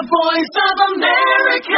voice of America.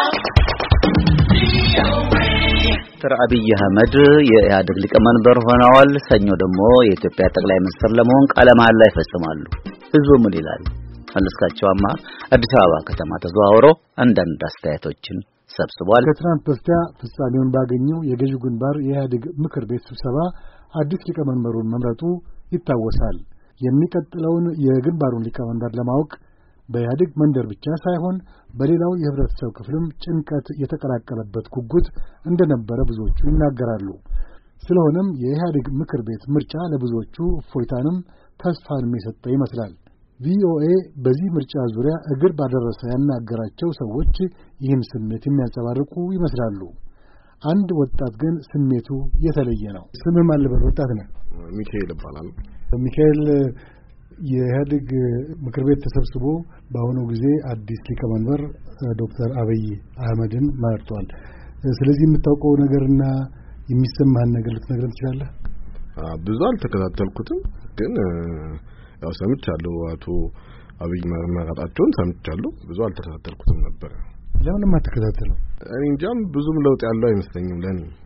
ዶክተር አብይ አህመድ የኢህአዴግ ሊቀመንበር ሆነዋል። ሰኞ ደግሞ የኢትዮጵያ ጠቅላይ ሚኒስትር ለመሆን ቃለ መሃላ ይፈጽማሉ። ህዝቡ ምን ይላል? መለስካቸውማ አዲስ አበባ ከተማ ተዘዋውሮ አንዳንድ አስተያየቶችን ሰብስቧል። ከትናንት በስቲያ ፍጻሜውን ባገኘው የገዢው ግንባር የኢህአዴግ ምክር ቤት ስብሰባ አዲስ ሊቀመንበሩን መምረጡ ይታወሳል። የሚቀጥለውን የግንባሩን ሊቀመንበር ለማወቅ በኢህአዴግ መንደር ብቻ ሳይሆን በሌላው የህብረተሰብ ክፍልም ጭንቀት የተቀላቀለበት ጉጉት እንደነበረ ብዙዎቹ ይናገራሉ። ስለሆነም የኢህአዴግ ምክር ቤት ምርጫ ለብዙዎቹ እፎይታንም ተስፋንም የሰጠ ይመስላል። ቪኦኤ በዚህ ምርጫ ዙሪያ እግር ባደረሰ ያናገራቸው ሰዎች ይህን ስሜት የሚያንጸባርቁ ይመስላሉ። አንድ ወጣት ግን ስሜቱ የተለየ ነው። ስምህ ማን ልበል? ወጣት ነህ? ሚካኤል ይባላል። ሚካኤል፣ የኢህአዴግ ምክር ቤት ተሰብስቦ በአሁኑ ጊዜ አዲስ ሊቀመንበር ዶክተር አብይ አህመድን መርጧል። ስለዚህ የምታውቀው ነገርና የሚሰማህን ነገር ልትነግረን ትችላለህ? ብዙ አልተከታተልኩትም፣ ግን ያው ሰምቻለሁ። አቶ አብይ መመረጣቸውን ሰምቻለሁ። ብዙ አልተከታተልኩትም ነበር። ለምን ማትከታተለው? እኔ እንጃም ብዙም ለውጥ ያለው አይመስለኝም።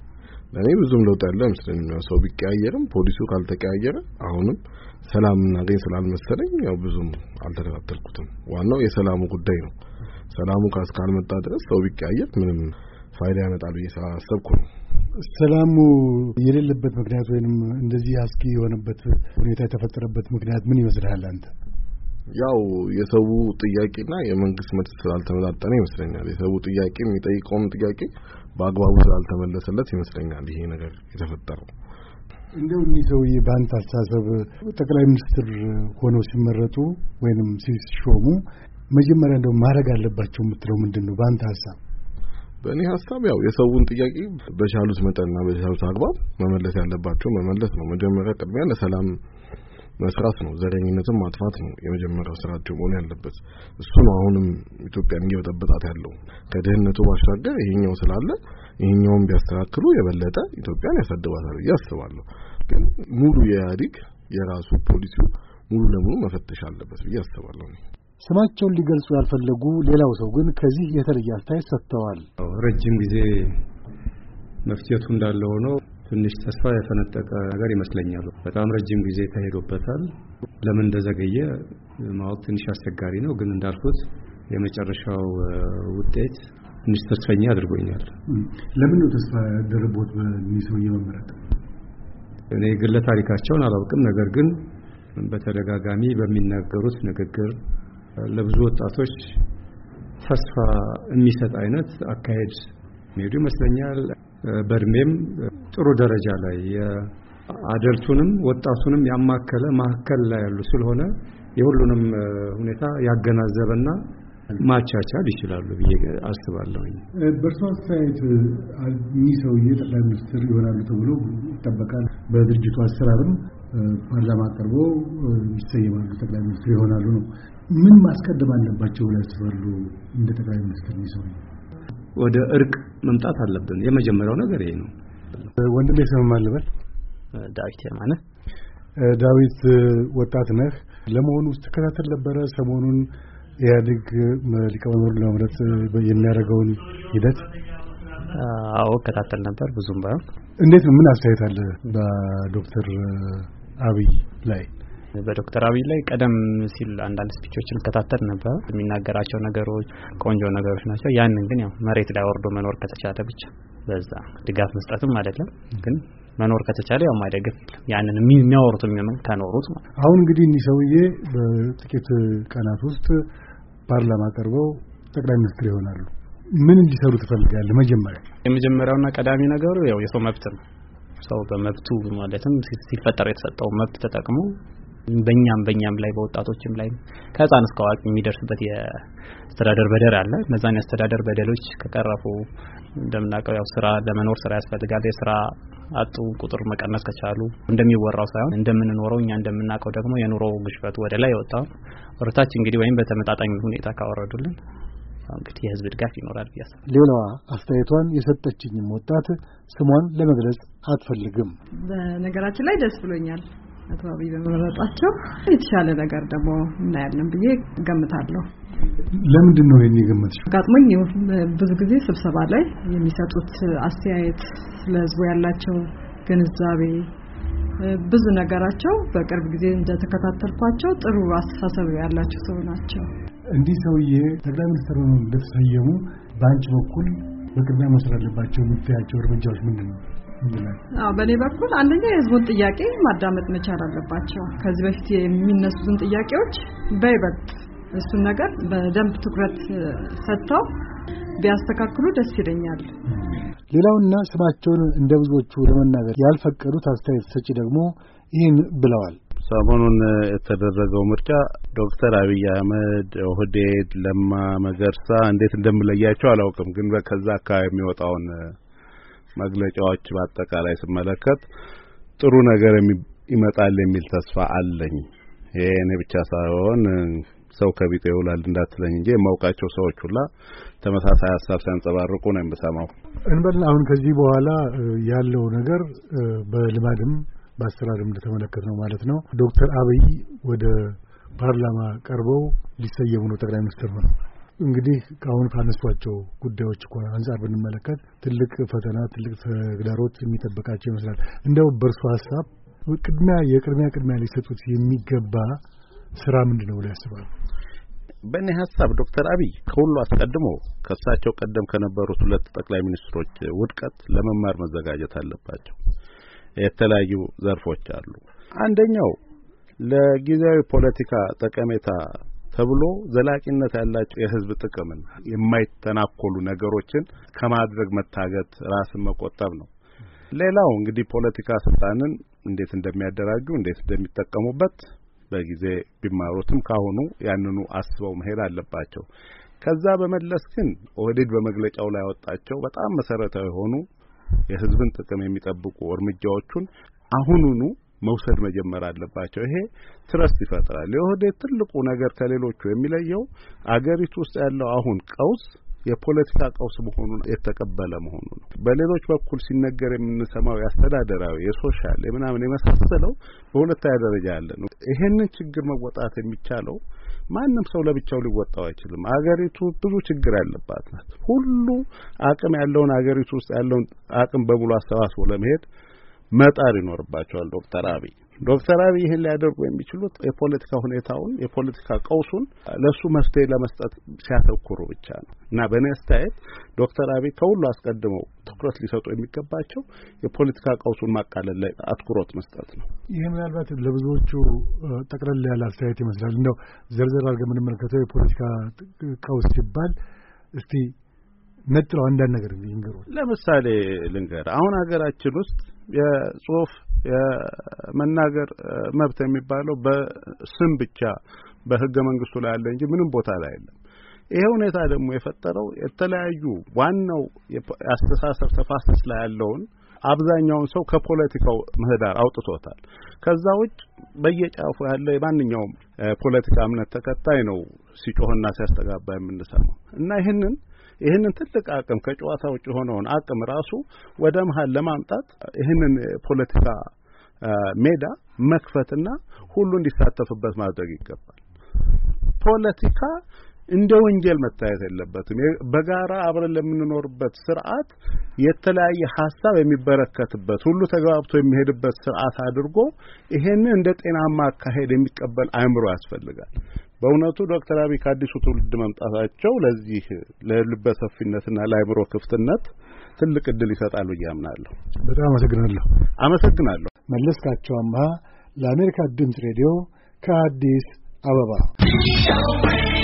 ለኔ ብዙም ለውጥ ያለው አይመስለኝም። ሰው ቢቀያየርም ፖሊሱ ካልተቀያየረ አሁንም ሰላም እናገኝ ስላልመሰለኝ ያው ብዙም አልተከታተልኩትም። ዋናው የሰላሙ ጉዳይ ነው። ሰላሙ ካልመጣ ድረስ ሰው ቢቀያየር ምንም ፋይዳ ያመጣል ብዬ ስላሰብኩ ነው። ሰላሙ የሌለበት ምክንያት ወይንም እንደዚህ አስጊ የሆነበት ሁኔታ የተፈጠረበት ምክንያት ምን ይመስልሃል አንተ? ያው የሰው ጥያቄና የመንግስት መልስ ስላልተመጣጠነ ይመስለኛል። የሰው ጥያቄ የሚጠይቀውን ጥያቄ በአግባቡ ስላልተመለሰለት ይመስለኛል ይሄ ነገር የተፈጠረው። እንደው እነዚህ ሰውዬ በአንተ አስተሳሰብ ጠቅላይ ሚኒስትር ሆነው ሲመረጡ ወይንም ሲሾሙ መጀመሪያ እንደው ማድረግ አለባቸው የምትለው ምንድነው በአንተ ሐሳብ? በእኔ ሐሳብ ያው የሰውን ጥያቄ በቻሉት መጠንና በቻሉት አግባብ መመለስ ያለባቸው መመለስ ነው። መጀመሪያ ቅድሚያ ለሰላም መስራት ነው። ዘረኝነትን ማጥፋት ነው የመጀመሪያው ስራቸው መሆን ያለበት። እሱ ነው አሁንም ኢትዮጵያን እየበጠበጣት ያለው። ከድህነቱ ባሻገር ይሄኛው ስላለ ይሄኛውን ቢያስተካክሉ የበለጠ ኢትዮጵያን ያሳድባታል ብዬ አስባለሁ። ግን ሙሉ የኢህአዴግ የራሱ ፖሊሲው ሙሉ ለሙሉ መፈተሽ አለበት ብዬ አስባለሁ። ስማቸውን ሊገልጹ ያልፈለጉ ሌላው ሰው ግን ከዚህ የተለየ አስተያየት ሰጥተዋል። ረጅም ጊዜ መፍትሄቱ እንዳለ ሆኖ ትንሽ ተስፋ የፈነጠቀ ነገር ይመስለኛል። በጣም ረጅም ጊዜ ተሄዶበታል። ለምን እንደዘገየ ማወቅ ትንሽ አስቸጋሪ ነው። ግን እንዳልኩት የመጨረሻው ውጤት ትንሽ ተስፈኛ አድርጎኛል። ለምን ነው ተስፋ ያደረቦት በሚሰው የመመረጥ? እኔ ግለ ታሪካቸውን አላውቅም። ነገር ግን በተደጋጋሚ በሚናገሩት ንግግር ለብዙ ወጣቶች ተስፋ የሚሰጥ አይነት አካሄድ ሄዱ ይመስለኛል። በእድሜም ጥሩ ደረጃ ላይ አደልቱንም ወጣቱንም ያማከለ ማከለ ላይ ያሉ ስለሆነ የሁሉንም ሁኔታ ያገናዘበና ማቻቻል ይችላሉ ብዬ አስባለሁ። በእርሶ አስተያየት እኚህ ሰውዬ ጠቅላይ ሚኒስትር ይሆናሉ ተብሎ ይጠበቃል። በድርጅቱ አሰራርም ፓርላማ ቀርቦ ይሰየማሉ፣ ጠቅላይ ሚኒስትር ይሆናሉ ነው። ምን ማስቀደም አለባቸው ብለው ያስባሉ? እንደ ጠቅላይ ሚኒስትር ይሰሩ ወደ እርቅ መምጣት አለብን። የመጀመሪያው ነገር ይሄ ነው። ወንድሜ ስም ማን ልበል? ዳዊት የማነ። ዳዊት፣ ወጣት ነህ። ለመሆኑ ስትከታተል ነበረ ሰሞኑን ኢህአዴግ ሊቀመንበሩን ለመምረጥ የሚያደርገውን ሂደት? አዎ እከታተል ነበር፣ ብዙም ባይሆን። እንዴት ነው? ምን አስተያየት አለ በዶክተር አብይ ላይ? በዶክተር አብይ ላይ ቀደም ሲል አንዳንድ ስፒቾችን እከታተል ነበር። የሚናገራቸው ነገሮች ቆንጆ ነገሮች ናቸው። ያንን ግን ያው መሬት ላይ ወርዶ መኖር ከተቻለ ብቻ በዛ ድጋፍ መስጠትም አይደለም፣ ግን መኖር ከተቻለ ያው ማይደግፍ ያንን የሚያወሩት ከኖሩት ማለት። አሁን እንግዲህ እኒህ ሰውዬ በጥቂት ቀናት ውስጥ ፓርላማ ቀርበው ጠቅላይ ሚኒስትር ይሆናሉ። ምን እንዲሰሩ ትፈልጋለህ? የመጀመሪያውና ቀዳሚ ነገሩ ያው የሰው መብት ነው። ሰው በመብቱ ማለትም ሲፈጠር የተሰጠው መብት ተጠቅሞ በእኛም ላይ በወጣቶችም ላይ ከህፃን እስከ አዋቂ የሚደርስበት የአስተዳደር በደል አለ። እነዛን የአስተዳደር በደሎች ከቀረፉ እንደምናውቀው ያው ስራ ለመኖር ስራ ያስፈልጋል። የስራ አጡ ቁጥር መቀነስ ከቻሉ እንደሚወራው ሳይሆን እንደምንኖረው እኛ እንደምናውቀው ደግሞ የኑሮ ግሽበቱ ወደ ላይ ወጣው ወርታች እንግዲህ ወይም በተመጣጣኝ ሁኔታ ካወረዱልን እንግዲህ የህዝብ ድጋፍ ይኖራል ብዬ አስባለሁ። ሌላዋ አስተያየቷን የሰጠችኝም ወጣት ስሟን ለመግለጽ አትፈልግም። በነገራችን ላይ ደስ ብሎኛል። አቶ አብይ በመረጣቸው የተሻለ ነገር ደግሞ እናያለን ብዬ ገምታለሁ። ለምንድን ነው የሚገመተው? ጋጥሞኝ ብዙ ጊዜ ስብሰባ ላይ የሚሰጡት አስተያየት ስለህዝቡ ያላቸው ግንዛቤ ብዙ ነገራቸው በቅርብ ጊዜ እንደተከታተልኳቸው ጥሩ አስተሳሰብ ያላቸው ሰው ናቸው። እንዲህ ሰውዬ ጠቅላይ ሚኒስትር ሆነው እንደተሰየሙ በአንቺ በኩል በቅድሚያ መውሰድ አለባቸው የምትያቸው እርምጃዎች ምንድን ነው? በኔ በኩል አንደኛ የህዝቡን ጥያቄ ማዳመጥ መቻል አለባቸው። ከዚህ በፊት የሚነሱትን ጥያቄዎች በይበልጥ እሱን ነገር በደንብ ትኩረት ሰጥተው ቢያስተካክሉ ደስ ይለኛል። ሌላውና ስማቸውን እንደ ብዙዎቹ ለመናገር ያልፈቀዱት አስተያየት ሰጪ ደግሞ ይህን ብለዋል። ሰሞኑን የተደረገው ምርጫ ዶክተር አብይ አህመድ፣ ኦህዴድ፣ ለማ መገርሳ እንዴት እንደምለያቸው አላውቅም፣ ግን ከዛ አካባቢ የሚወጣውን መግለጫዎች በአጠቃላይ ስመለከት ጥሩ ነገር ይመጣል የሚል ተስፋ አለኝ። ይሄ እኔ ብቻ ሳይሆን ሰው ከቢጤ ይውላል እንዳትለኝ እንጂ የማውቃቸው ሰዎች ሁላ ተመሳሳይ ሐሳብ ሲያንጸባርቁ ነው የምሰማው። እንበል አሁን ከዚህ በኋላ ያለው ነገር በልማድም በአሰራርም እንደተመለከተው ማለት ነው ዶክተር አብይ ወደ ፓርላማ ቀርበው ሊሰየሙ ነው ጠቅላይ ሚኒስትር ሆነው። እንግዲህ አሁን ካነሷቸው ጉዳዮች እንኳን አንፃር ብንመለከት ትልቅ ፈተና ትልቅ ተግዳሮት የሚጠብቃቸው ይመስላል። እንደው በእርሱ ሐሳብ ቅድሚያ ሊሰጡት የሚገባ ስራ ምንድነው ብለው ያስባሉ? በእኔ ሐሳብ ዶክተር አብይ ከሁሉ አስቀድሞ ከሳቸው ቀደም ከነበሩት ሁለት ጠቅላይ ሚኒስትሮች ውድቀት ለመማር መዘጋጀት አለባቸው። የተለያዩ ዘርፎች አሉ። አንደኛው ለጊዜያዊ ፖለቲካ ጠቀሜታ ተብሎ ዘላቂነት ያላቸው የህዝብ ጥቅምን የማይተናኮሉ ነገሮችን ከማድረግ መታገት፣ ራስን መቆጠብ ነው። ሌላው እንግዲህ ፖለቲካ ስልጣንን እንዴት እንደሚያደራጁ እንዴት እንደሚጠቀሙበት በጊዜ ቢማሩትም ካሁኑ ያንኑ አስበው መሄድ አለባቸው። ከዛ በመለስ ግን ኦህዴድ በመግለጫው ላይ ያወጣቸው በጣም መሰረታዊ ሆኑ የህዝብን ጥቅም የሚጠብቁ እርምጃዎችን አሁኑኑ መውሰድ መጀመር አለባቸው። ይሄ ትረስት ይፈጥራል። የኦህዴድ ትልቁ ነገር ከሌሎቹ የሚለየው አገሪቱ ውስጥ ያለው አሁን ቀውስ የፖለቲካ ቀውስ መሆኑን የተቀበለ መሆኑ ነው። በሌሎች በኩል ሲነገር የምንሰማው ያስተዳደራዊ የሶሻል የምናምን የመሳሰለው በሁለተኛ ደረጃ ያለ ነው። ይሄንን ችግር መወጣት የሚቻለው ማንም ሰው ለብቻው ሊወጣው አይችልም። አገሪቱ ብዙ ችግር ያለባት ናት። ሁሉ አቅም ያለውን አገሪቱ ውስጥ ያለውን አቅም በሙሉ አሰባስቦ ለመሄድ መጣር ይኖርባቸዋል። ዶክተር አብይ ይሄን ሊያደርጉ የሚችሉት የፖለቲካ ሁኔታውን የፖለቲካ ቀውሱን ለሱ መፍትሄ ለመስጠት ሲያተኩሩ ብቻ ነው እና በእኔ አስተያየት ዶክተር አብይ ከሁሉ አስቀድመው ትኩረት ሊሰጡ የሚገባቸው የፖለቲካ ቀውሱን ማቃለል ላይ አትኩሮት መስጠት ነው። ይሄ ምናልባት ለብዙዎቹ ጠቅለል ያለ አስተያየት ይመስላል። እንደው ዘርዘር አድርገን የምንመለከተው የፖለቲካ ቀውስ ሲባል እስቲ ነጥለው አንዳንድ ነገር ይንገሩ። ለምሳሌ ልንገር፣ አሁን ሀገራችን ውስጥ የጽሁፍ የመናገር መብት የሚባለው በስም ብቻ በህገ መንግስቱ ላይ አለ እንጂ ምንም ቦታ ላይ አይደለም። ይሄ ሁኔታ ደግሞ የፈጠረው የተለያዩ ዋናው የአስተሳሰብ ተፋሰስ ላይ ያለውን አብዛኛውን ሰው ከፖለቲካው ምህዳር አውጥቶታል። ከዛ ውጭ በየጫፉ ያለ የማንኛውም ፖለቲካ እምነት ተከታይ ነው ሲጮህና ሲያስተጋባ የምንሰማው እና ይህንን ትልቅ አቅም ከጨዋታ ውጭ ሆነውን አቅም ራሱ ወደ መሃል ለማምጣት ይህንን ፖለቲካ ሜዳ መክፈትና ሁሉ እንዲሳተፍበት ማድረግ ይገባል። ፖለቲካ እንደ ወንጀል መታየት የለበትም። በጋራ አብረን ለምንኖርበት ስርዓት የተለያየ ሐሳብ የሚበረከትበት ሁሉ ተግባብቶ የሚሄድበት ስርዓት አድርጎ ይሄንን እንደ ጤናማ አካሄድ የሚቀበል አእምሮ ያስፈልጋል። በእውነቱ ዶክተር አብይ ከአዲሱ ትውልድ መምጣታቸው ለዚህ ለልበ ሰፊነትና ለአእምሮ ክፍትነት ትልቅ እድል ይሰጣል ብዬ አምናለሁ። በጣም አመሰግናለሁ። መለስካቸው አምሃ ለአሜሪካ ድምጽ ሬዲዮ ከአዲስ አበባ